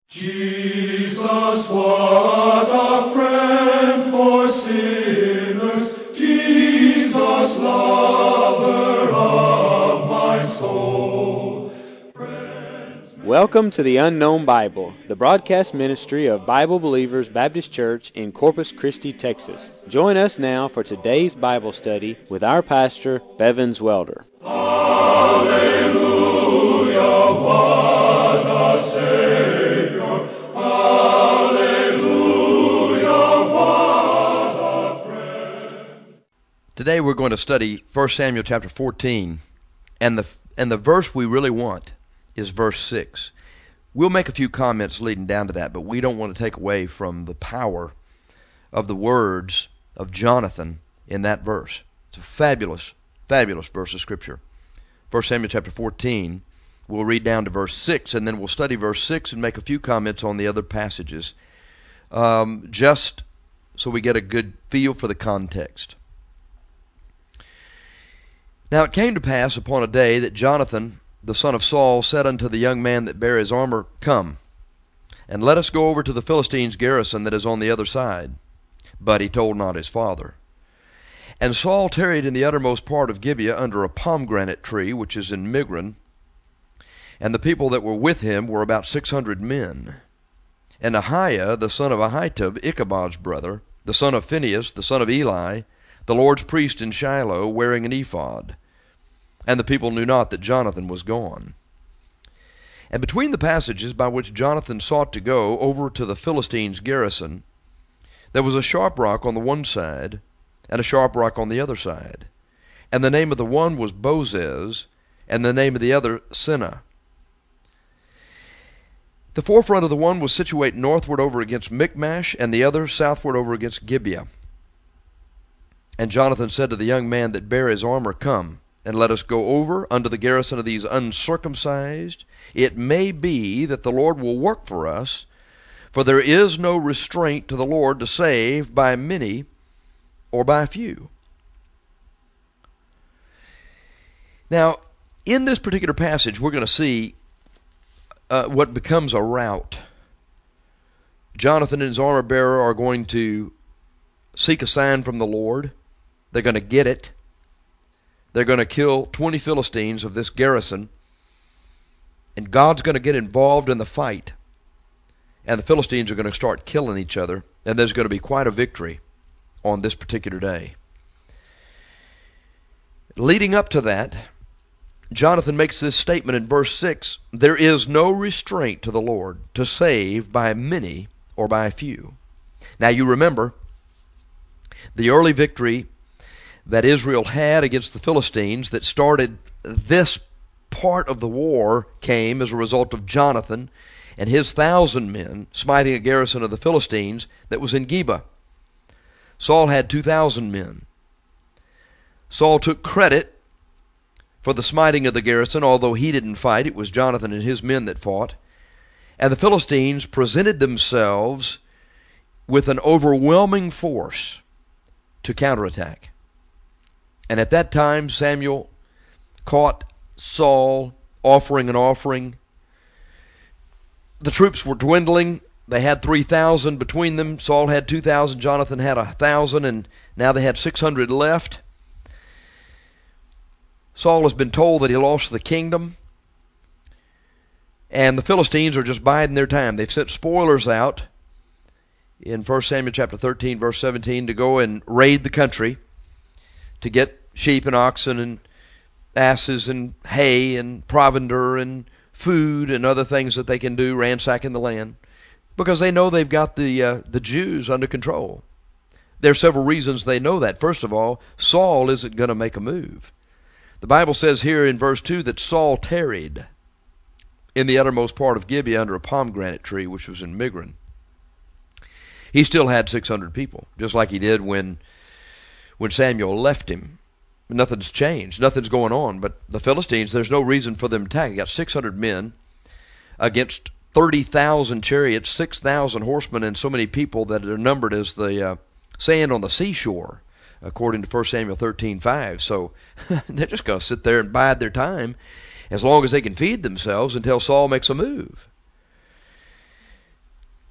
Jesus, what a friend for sinners, Jesus, lover of my soul. Welcome to the Unknown Bible, the broadcast ministry of Bible Believers Baptist Church in Corpus Christi, Texas. Join us now for today's Bible study with our pastor, Bevins Welder. Hallelujah, what a Savior. Hallelujah, what a friend. Today we're going to study 1 Samuel chapter 14, and the verse we really want is verse 6. We'll make a few comments leading down to that, but we don't want to take away from the power of the words of Jonathan in that verse. It's a fabulous, fabulous verse of Scripture. 1 Samuel chapter 14, we'll read down to verse 6, and then we'll study verse 6 and make a few comments on the other passages, just so we get a good feel for the context. Now it came to pass upon a day that Jonathan, the son of Saul, said unto the young man that bare his armor, Come, and let us go over to the Philistines' garrison that is on the other side. But he told not his father. And Saul tarried in the uttermost part of Gibeah under a pomegranate tree, which is in Migron. And the people that were with him were about 600 men. And Ahiah, the son of Ahitub, Ichabod's brother, the son of Phinehas, the son of Eli, the Lord's priest in Shiloh, wearing an ephod. And the people knew not that Jonathan was gone. And between the passages by which Jonathan sought to go over to the Philistines' garrison, there was a sharp rock on the one side, and a sharp rock on the other side. And the name of the one was Bozez, and the name of the other Seneh. The forefront of the one was situate northward over against Michmash, and the other southward over against Gibeah. And Jonathan said to the young man that bare his armor, Come, and let us go over unto the garrison of these uncircumcised. It may be that the Lord will work for us, for there is no restraint to the Lord to save by many or by few. Now, in this particular passage, we're going to see what becomes a rout. Jonathan and his armor bearer are going to seek a sign from the Lord. They're going to get it. They're going to kill 20 Philistines of this garrison, and God's going to get involved in the fight, and the Philistines are going to start killing each other, and there's going to be quite a victory on this particular day. Leading up to that, Jonathan makes this statement in verse 6, There is no restraint to the Lord to save by many or by few. Now you remember, the early victory that Israel had against the Philistines that started this part of the war came as a result of Jonathan and his 1,000 men smiting a garrison of the Philistines that was in Geba. Saul had 2,000 men. Saul took credit for the smiting of the garrison, although he didn't fight. It was Jonathan and his men that fought. And the Philistines presented themselves with an overwhelming force to counterattack. And at that time, Samuel caught Saul offering an offering. The troops were dwindling. They had 3,000 between them. Saul had 2,000. Jonathan had 1,000. And now they had 600 left. Saul has been told that he lost the kingdom. And the Philistines are just biding their time. They've sent spoilers out in 1 Samuel chapter 13, verse 17, to go and raid the country, to get sheep and oxen and asses and hay and provender and food and other things that they can do, ransacking the land, because they know they've got the Jews under control. There are several reasons they know that. First of all, Saul isn't going to make a move. The Bible says here in verse 2 that Saul tarried in the uttermost part of Gibeah under a pomegranate tree, which was in Migron. He still had 600 people, just like he did when Samuel left him. Nothing's changed. Nothing's going on. But the Philistines, there's no reason for them to attack. You got 600 men against 30,000 chariots, 6,000 horsemen, and so many people that are numbered as the sand on the seashore, according to 1 Samuel 13:5. So they're just going to sit there and bide their time as long as they can feed themselves until Saul makes a move.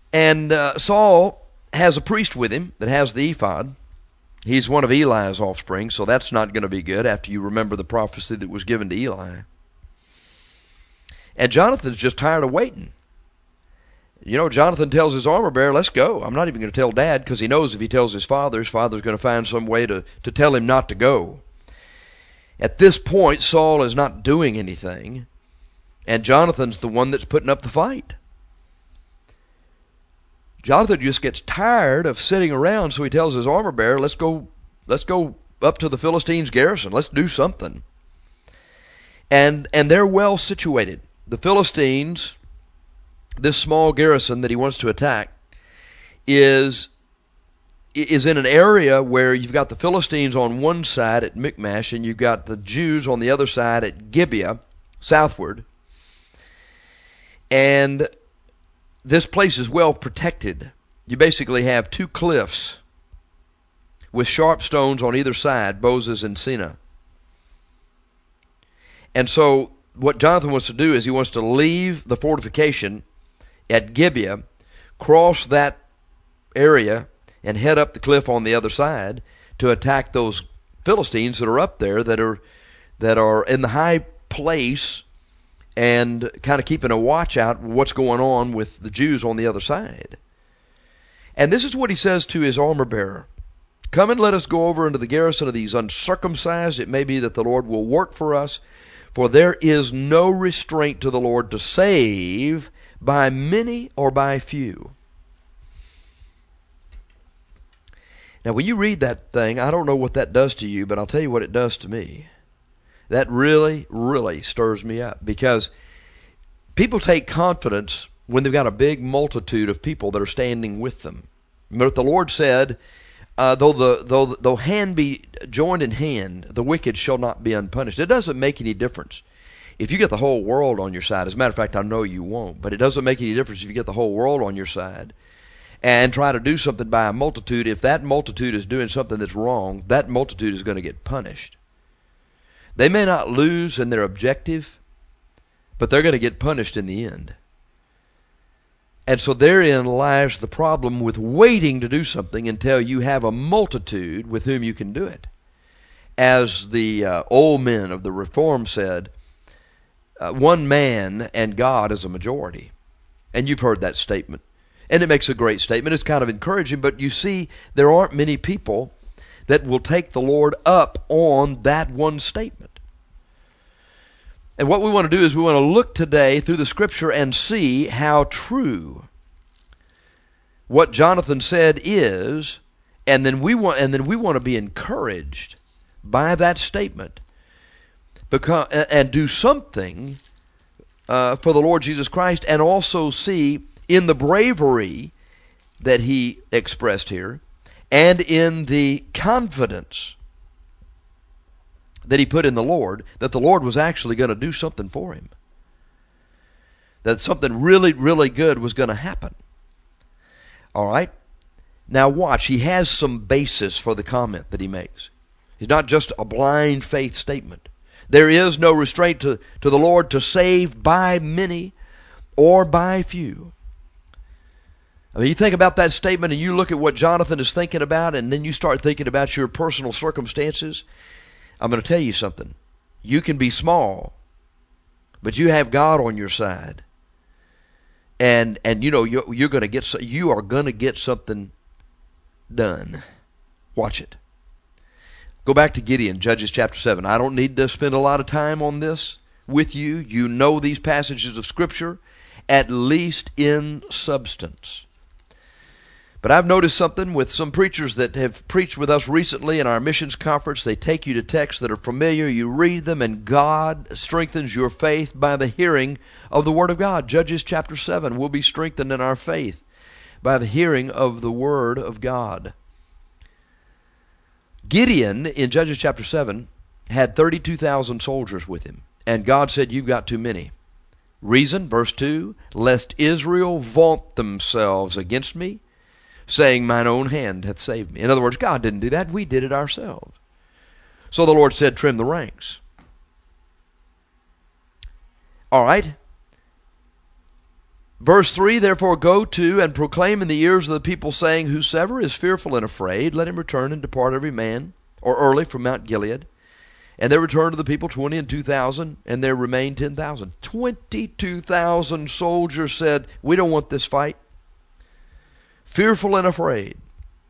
And Saul has a priest with him that has the ephod. He's one of Eli's offspring, so that's not going to be good after you remember the prophecy that was given to Eli. And Jonathan's just tired of waiting. You know, Jonathan tells his armor bearer, let's go. I'm not even going to tell Dad, because he knows if he tells his father's going to find some way to tell him not to go. At this point, Saul is not doing anything, and Jonathan's the one that's putting up the fight. Jonathan just gets tired of sitting around, so he tells his armor bearer, let's go up to the Philistines' garrison. Let's do something. And they're well situated. The Philistines, this small garrison that he wants to attack, is in an area where you've got the Philistines on one side at Michmash, and you've got the Jews on the other side at Gibeah, southward. And this place is well protected. You basically have two cliffs with sharp stones on either side, Bozez and Sina. And so what Jonathan wants to do is he wants to leave the fortification at Gibeah, cross that area, and head up the cliff on the other side to attack those Philistines that are up there that are in the high place and kind of keeping a watch out what's going on with the Jews on the other side. And this is what he says to his armor bearer. Come and let us go over into the garrison of these uncircumcised. It may be that the Lord will work for us, for there is no restraint to the Lord to save by many or by few. Now, when you read that thing, I don't know what that does to you, but I'll tell you what it does to me. That really, really stirs me up, because people take confidence when they've got a big multitude of people that are standing with them. But the Lord said, though hand be joined in hand, the wicked shall not be unpunished. It doesn't make any difference if you get the whole world on your side. As a matter of fact, I know you won't, but it doesn't make any difference if you get the whole world on your side and try to do something by a multitude. If that multitude is doing something that's wrong, that multitude is going to get punished. They may not lose in their objective, but they're going to get punished in the end. And so therein lies the problem with waiting to do something until you have a multitude with whom you can do it. As the old men of the Reform said, one man and God is a majority. And you've heard that statement. And it makes a great statement. It's kind of encouraging, but you see, there aren't many people that will take the Lord up on that one statement. And what we want to do is we want to look today through the Scripture and see how true what Jonathan said is, and then we want to be encouraged by that statement, and do something for the Lord Jesus Christ, and also see in the bravery that he expressed here, and in the confidence that he put in the Lord, that the Lord was actually going to do something for him. That something really, really good was going to happen. All right? Now watch, he has some basis for the comment that he makes. It's not just a blind faith statement. There is no restraint to the Lord to save by many or by few. I mean, you think about that statement and you look at what Jonathan is thinking about, and then you start thinking about your personal circumstances. I'm going to tell you something. You can be small, but you have God on your side. And you know you are going to get something done. Watch it. Go back to Gideon, Judges chapter 7. I don't need to spend a lot of time on this with you. You know these passages of Scripture, at least in substance. But I've noticed something with some preachers that have preached with us recently in our missions conference. They take you to texts that are familiar. You read them, and God strengthens your faith by the hearing of the Word of God. Judges chapter 7, we'll be strengthened in our faith by the hearing of the Word of God. Gideon, in Judges chapter 7, had 32,000 soldiers with him. And God said, you've got too many. Reason, verse 2, lest Israel vaunt themselves against me, saying, mine own hand hath saved me. In other words, God didn't do that. We did it ourselves. So the Lord said, trim the ranks. All right. Verse 3, therefore go to and proclaim in the ears of the people, saying, whosoever is fearful and afraid, let him return and depart every man, or early from Mount Gilead. And there returned to the people 20 and 2,000, and there remained 10,000. 22,000 soldiers said, we don't want this fight. Fearful and afraid.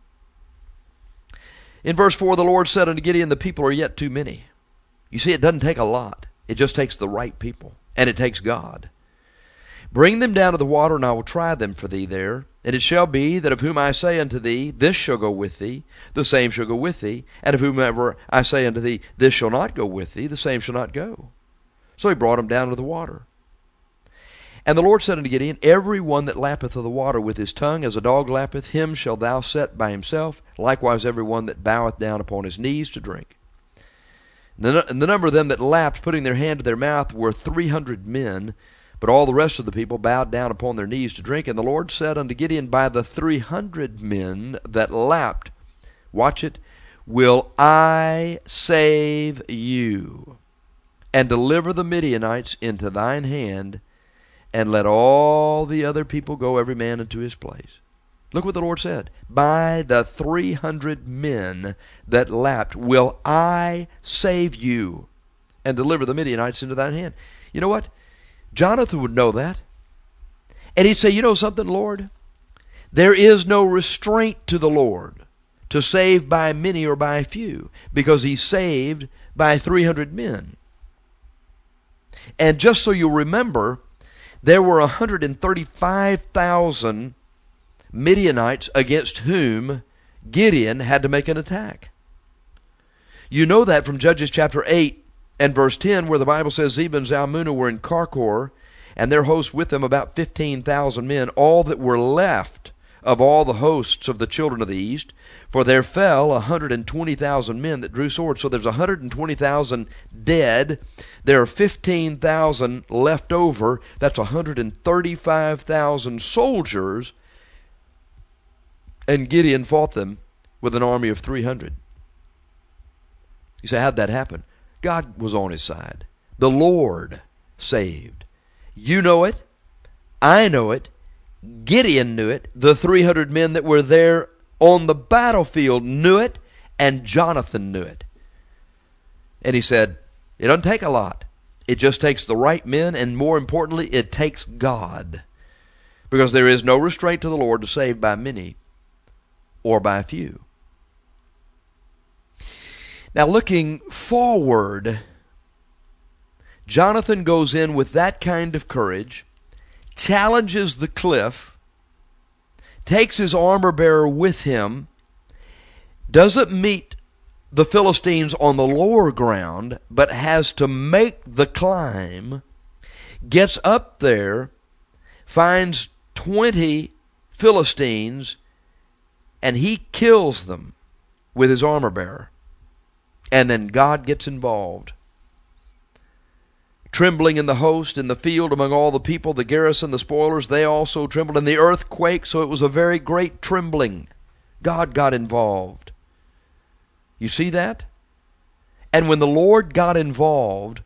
In verse 4, the Lord said unto Gideon, the people are yet too many. You see, it doesn't take a lot. It just takes the right people, and it takes God. Bring them down to the water, and I will try them for thee there. And it shall be that of whom I say unto thee, this shall go with thee, the same shall go with thee. And of whomever I say unto thee, this shall not go with thee, the same shall not go. So he brought them down to the water. And the Lord said unto Gideon, every one that lappeth of the water with his tongue, as a dog lappeth, him shalt thou set by himself. Likewise every one that boweth down upon his knees to drink. And the number of them that lapped, putting their hand to their mouth, were 300 men. But all the rest of the people bowed down upon their knees to drink. And the Lord said unto Gideon, by the 300 men that lapped, watch it, will I save you, and deliver the Midianites into thine hand, and let all the other people go every man into his place. Look what the Lord said. By the 300 men that lapped will I save you, and deliver the Midianites into thine hand. You know what? Jonathan would know that. And he'd say, you know something, Lord? There is no restraint to the Lord to save by many or by few, because he saved by 300 men. And just so you remember, there were 135,000 Midianites against whom Gideon had to make an attack. You know that from Judges chapter 8 and verse 10, where the Bible says Zebah and Zalmunna were in Karkor, and their host with them about 15,000 men, all that were left of all the hosts of the children of the east, for there fell 120,000 men that drew swords. So there's 120,000 dead. There are 15,000 left over. That's 135,000 soldiers. And Gideon fought them with an army of 300. You say, how'd that happen? God was on his side. The Lord saved. You know it. I know it. Gideon knew it. The 300 men that were there on the battlefield knew it. And Jonathan knew it. And he said, it doesn't take a lot. It just takes the right men, and more importantly, it takes God. Because there is no restraint to the Lord to save by many or by few. Now, looking forward, Jonathan goes in with that kind of courage, challenges the cliff, takes his armor bearer with him, doesn't meet the Philistines on the lower ground, but has to make the climb, gets up there, finds 20 Philistines, and he kills them with his armor bearer. And then God gets involved. Trembling in the host, in the field, among all the people, the garrison, the spoilers, they also trembled. And the earth quaked, so it was a very great trembling. God got involved. You see that? And when the Lord got involved,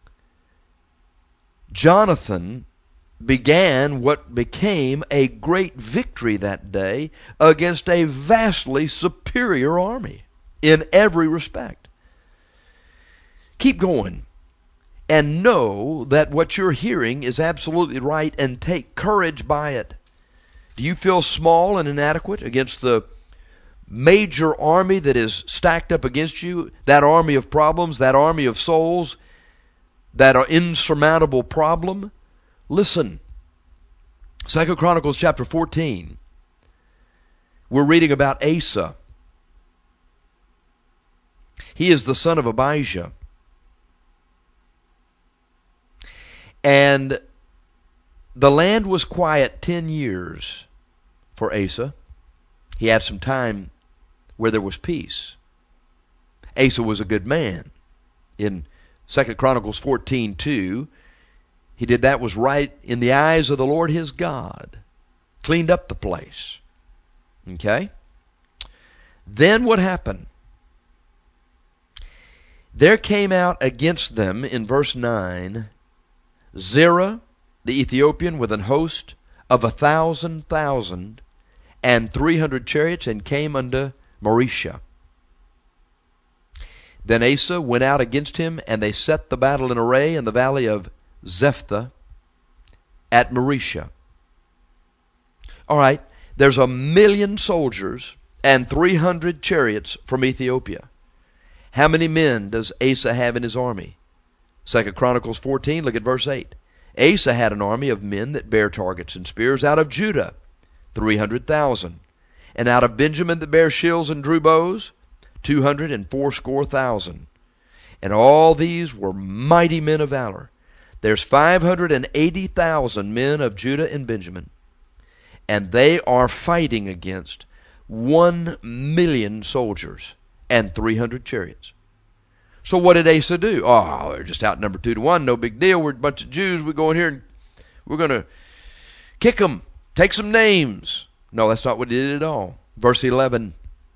Jonathan began what became a great victory that day against a vastly superior army in every respect. Keep going and know that what you're hearing is absolutely right, and take courage by it. Do you feel small and inadequate against the major army that is stacked up against you? That army of problems, that army of souls, that are insurmountable problem? Listen, 2 Chronicles chapter 14. We're reading about Asa. He is the son of Abijah. And the land was quiet 10 years for Asa. He had some time where there was peace. Asa was a good man. In 2 Chronicles 14:2, he did that was right in the eyes of the Lord his God. Cleaned up the place. Okay? Then what happened? There came out against them, in verse 9, Zerah the Ethiopian with an host of 1,000,000 and 300 chariots, and came unto Mareshah. Then Asa went out against him, and they set the battle in array in the valley of Zephtha at Mareshah. All right, there's 1,000,000 soldiers and 300 chariots from Ethiopia. How many men does Asa have in his army? 2 Chronicles 14, look at verse 8. Asa had an army of men that bear targets and spears out of Judah, 300,000. And out of Benjamin that bear shields and drew bows, 280,000. And all these were mighty men of valor. There's 580,000 men of Judah and Benjamin. And they are fighting against 1,000,000 soldiers and 300 chariots. So what did Asa do? Oh, they're just outnumbered 2-1. No big deal. We're a bunch of Jews. We go in here and we're going to kick them. Take some names. No, that's not what he did at all. Verse 11.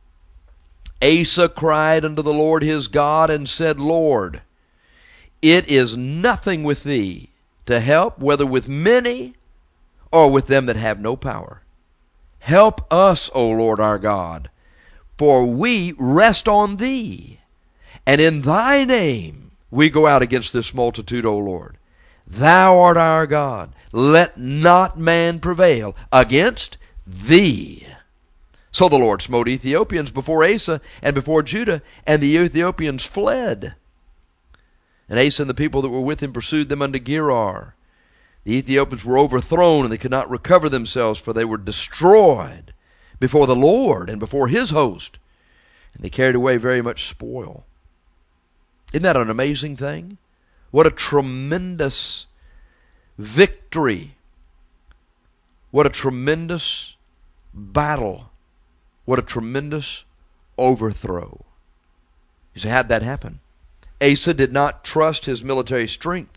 Asa cried unto the Lord his God and said, Lord, it is nothing with thee to help, whether with many or with them that have no power. Help us, O Lord our God, for we rest on thee. And in thy name we go out against this multitude, O Lord. Thou art our God. Let not man prevail against thee. So the Lord smote Ethiopians before Asa and before Judah, and the Ethiopians fled. And Asa and the people that were with him pursued them unto Gerar. The Ethiopians were overthrown, and they could not recover themselves, for they were destroyed before the Lord and before his host. And they carried away very much spoil. Isn't that an amazing thing? What a tremendous victory. What a tremendous battle. What a tremendous overthrow. You say, how'd that happen? Asa did not trust his military strength.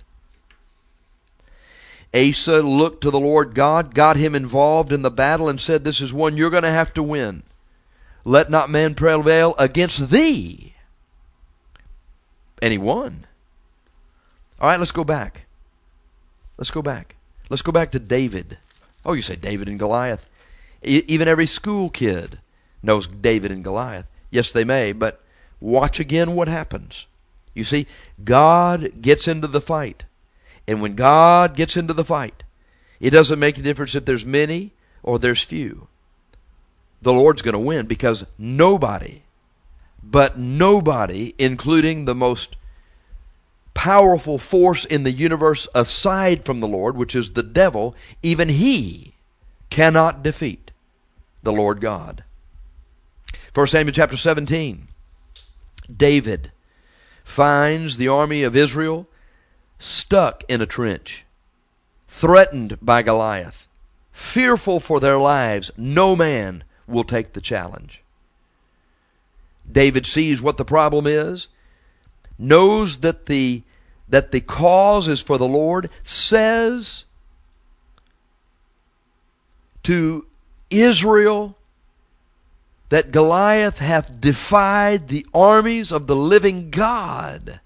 Asa looked to the Lord God, got him involved in the battle, and said, this is one you're going to have to win. Let not man prevail against thee. And he won. All right, let's go back. Let's go back. Let's go back to David. Oh, you say David and Goliath. Even every school kid knows David and Goliath. Yes, they may, but watch again what happens. You see, God gets into the fight. And when God gets into the fight, it doesn't make a difference if there's many or there's few. The Lord's going to win, because nobody, including the most powerful force in the universe aside from the Lord, which is the devil, even he cannot defeat the Lord God. 1 Samuel chapter 17. David finds the army of Israel stuck in a trench, threatened by Goliath, fearful for their lives. No man will take the challenge. David sees what the problem is, knows that the cause is for the Lord, says to Israel that Goliath hath defied the armies of the living God.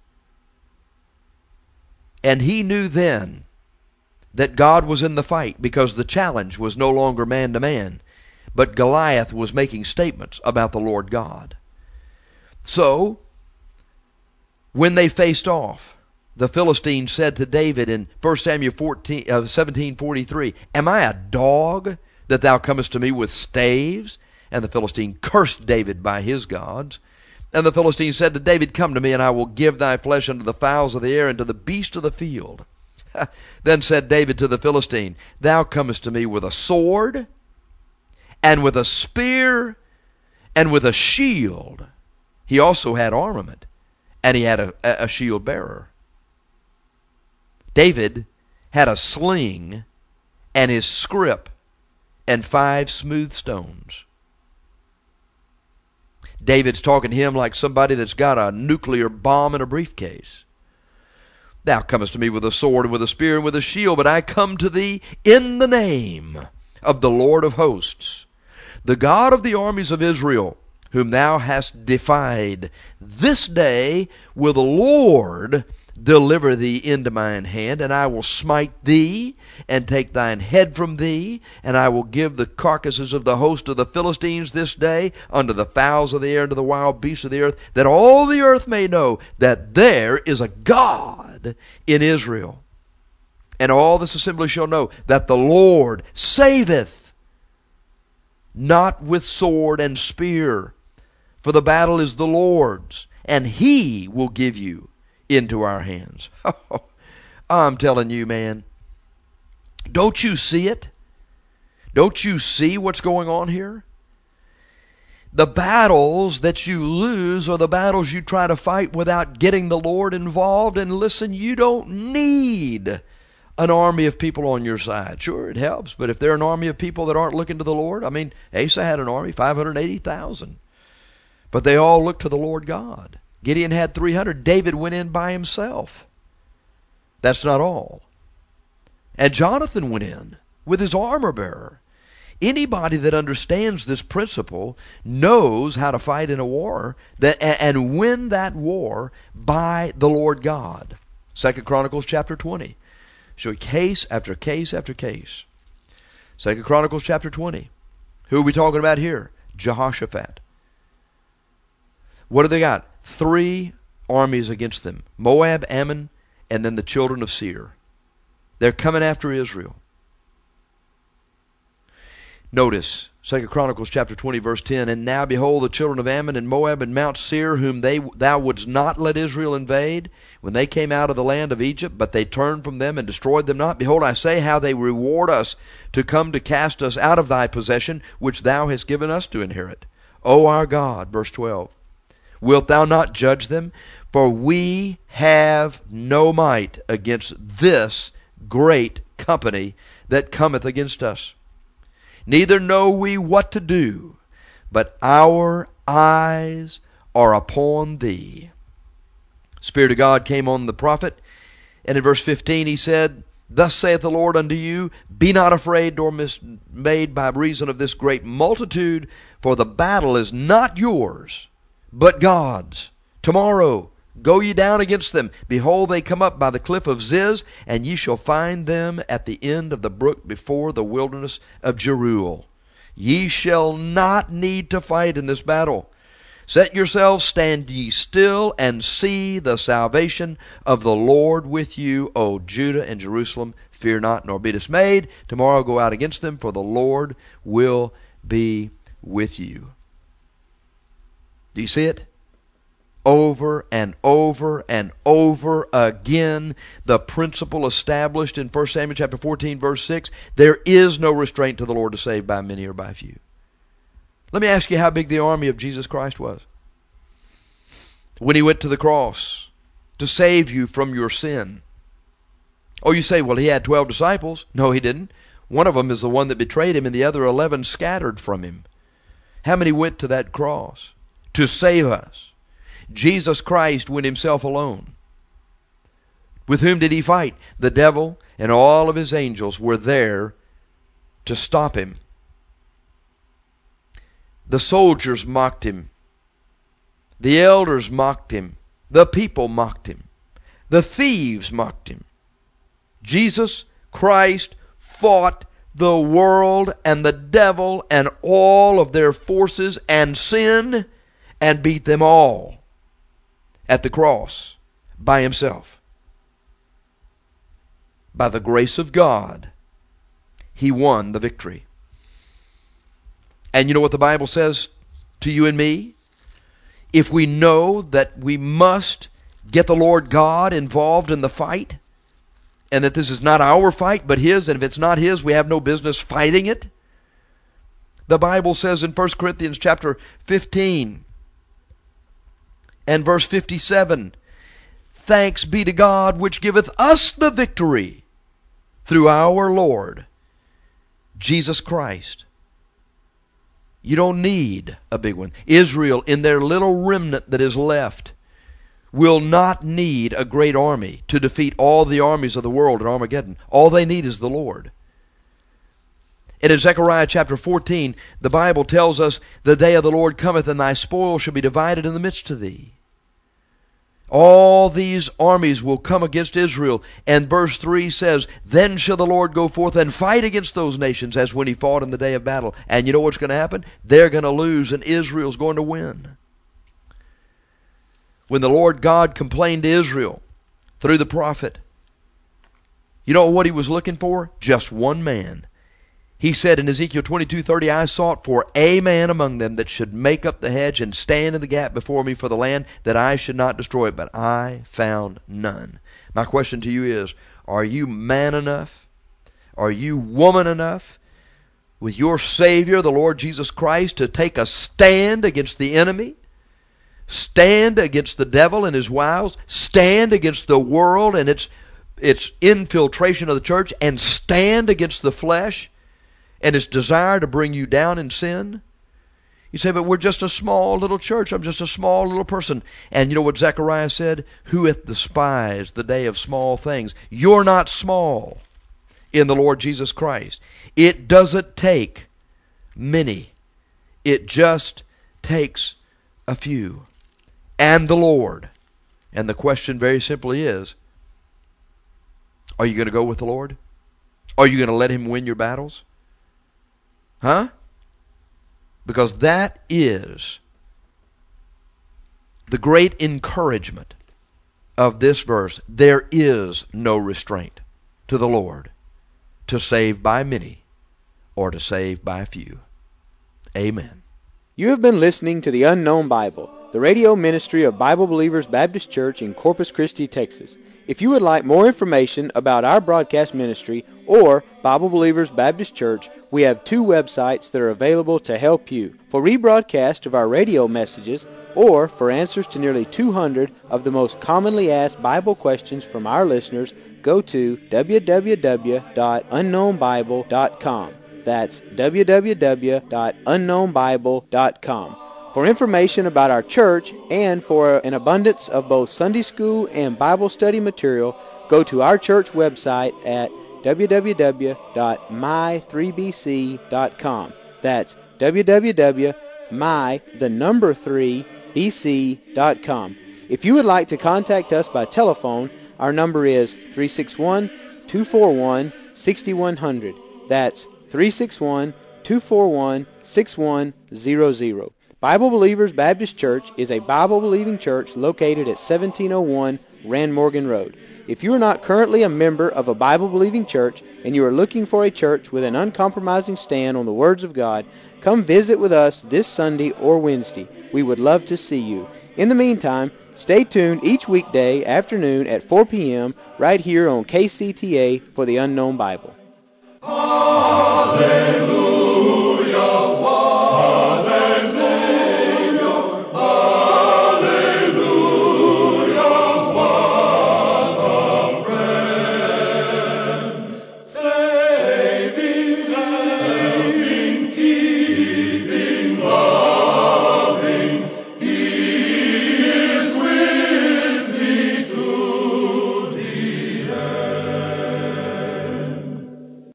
And he knew then that God was in the fight, because the challenge was no longer man to man, but Goliath was making statements about the Lord God. So, when they faced off, the Philistine said to David in 1 Samuel 17:43, Am I a dog that thou comest to me with staves? And the Philistine cursed David by his gods. And the Philistine said to David, Come to me, and I will give thy flesh unto the fowls of the air and to the beasts of the field. Then said David to the Philistine, Thou comest to me with a sword, and with a spear, and with a shield. He also had armament, and he had a shield bearer. David had a sling, and his scrip, and 5 smooth stones. David's talking to him like somebody that's got a nuclear bomb in a briefcase. Thou comest to me with a sword and with a spear and with a shield, but I come to thee in the name of the Lord of hosts, the God of the armies of Israel, whom thou hast defied. This day will the Lord deliver thee into mine hand, and I will smite thee, and take thine head from thee, and I will give the carcasses of the host of the Philistines this day unto the fowls of the air and to the wild beasts of the earth, that all the earth may know that there is a God in Israel. And all this assembly shall know that the Lord saveth, not with sword and spear, for the battle is the Lord's, and He will give you into our hands. I'm telling you, man, don't you see it? Don't you see what's going on here? The battles that you lose are the battles you try to fight without getting the Lord involved. And listen, you don't need an army of people on your side. Sure, it helps, but if they're an army of people that aren't looking to the Lord, I mean, Asa had an army, 580,000. But they all looked to the Lord God. Gideon had 300. David went in by himself. That's not all. And Jonathan went in with his armor bearer. Anybody that understands this principle knows how to fight in a war and win that war by the Lord God. 2 Chronicles chapter 20. Show case after case after case. 2 Chronicles chapter 20. Who are we talking about here? Jehoshaphat. What do they got? 3 armies against them. Moab, Ammon, and then the children of Seir. They're coming after Israel. Notice 2 Chronicles chapter 20 verse 10. And now behold, the children of Ammon and Moab and Mount Seir, whom thou wouldst not let Israel invade, when they came out of the land of Egypt, but they turned from them and destroyed them not. Behold, I say how they reward us to come to cast us out of thy possession, which thou hast given us to inherit. O our God, verse 12. Wilt thou not judge them? For we have no might against this great company that cometh against us. Neither know we what to do, but our eyes are upon thee. Spirit of God came on the prophet, and in verse 15 he said, Thus saith the Lord unto you, Be not afraid nor dismayed by reason of this great multitude, for the battle is not yours, but God's. Tomorrow go ye down against them. Behold, they come up by the cliff of Ziz, and ye shall find them at the end of the brook before the wilderness of Jeruel. Ye shall not need to fight in this battle. Set yourselves, stand ye still, and see the salvation of the Lord with you, O Judah and Jerusalem. Fear not, nor be dismayed. Tomorrow go out against them, for the Lord will be with you. Do you see it? Over and over and over again, the principle established in 1 Samuel chapter 14, verse 6, there is no restraint to the Lord to save by many or by few. Let me ask you how big the army of Jesus Christ was. When He went to the cross to save you from your sin. Oh, you say, well, He had 12 disciples. No, He didn't. One of them is the one that betrayed Him, and the other 11 scattered from Him. How many went to that cross to save us? Jesus Christ went Himself alone. With whom did He fight? The devil and all of his angels were there to stop Him. The soldiers mocked Him. The elders mocked Him. The people mocked Him. The thieves mocked Him. Jesus Christ fought the world and the devil and all of their forces and sin and beat them all at the cross by Himself. By the grace of God, He won the victory. And you know what the Bible says to you and me? If we know that we must get the Lord God involved in the fight, and that this is not our fight but His, and if it's not His, we have no business fighting it. The Bible says in 1 Corinthians chapter 15 and verse 57, Thanks be to God which giveth us the victory through our Lord Jesus Christ. You don't need a big one. Israel, in their little remnant that is left, will not need a great army to defeat all the armies of the world at Armageddon. All they need is the Lord. And in Zechariah chapter 14, the Bible tells us, The day of the Lord cometh, and thy spoil shall be divided in the midst of thee. All these armies will come against Israel. And verse 3 says, then shall the Lord go forth and fight against those nations as when he fought in the day of battle. And you know what's going to happen? They're going to lose and Israel's going to win. When the Lord God complained to Israel through the prophet, you know what he was looking for? Just one man. He said in Ezekiel 22:30, I sought for a man among them that should make up the hedge and stand in the gap before me for the land, that I should not destroy it, but I found none. My question to you is, are you man enough? Are you woman enough with your Savior, the Lord Jesus Christ, to take a stand against the enemy? Stand against the devil and his wiles? Stand against the world and its infiltration of the church? And stand against the flesh and its desire to bring you down in sin? You say, but we're just a small little church. I'm just a small little person. And you know what Zechariah said? Who hath despised the day of small things? You're not small in the Lord Jesus Christ. It doesn't take many. It just takes a few. And the Lord. And the question very simply is, are you going to go with the Lord? Are you going to let him win your battles? Huh? Because that is the great encouragement of this verse. There is no restraint to the Lord to save by many or to save by few. Amen. You have been listening to the Unknown Bible, the radio ministry of Bible Believers Baptist Church in Corpus Christi, Texas. If you would like more information about our broadcast ministry or Bible Believers Baptist Church, we have two websites that are available to help you. For rebroadcast of our radio messages or for answers to nearly 200 of the most commonly asked Bible questions from our listeners, go to www.unknownbible.com. That's www.unknownbible.com. For information about our church and for an abundance of both Sunday school and Bible study material, go to our church website at www.my3bc.com. That's www.my3bc.com. If you would like to contact us by telephone, our number is 361-241-6100. That's 361-241-6100. Bible Believers Baptist Church is a Bible-believing church located at 1701 Rand Morgan Road. If you are not currently a member of a Bible-believing church and you are looking for a church with an uncompromising stand on the words of God, come visit with us this Sunday or Wednesday. We would love to see you. In the meantime, stay tuned each weekday afternoon at 4 p.m. right here on KCTA for the Unknown Bible. Hallelujah.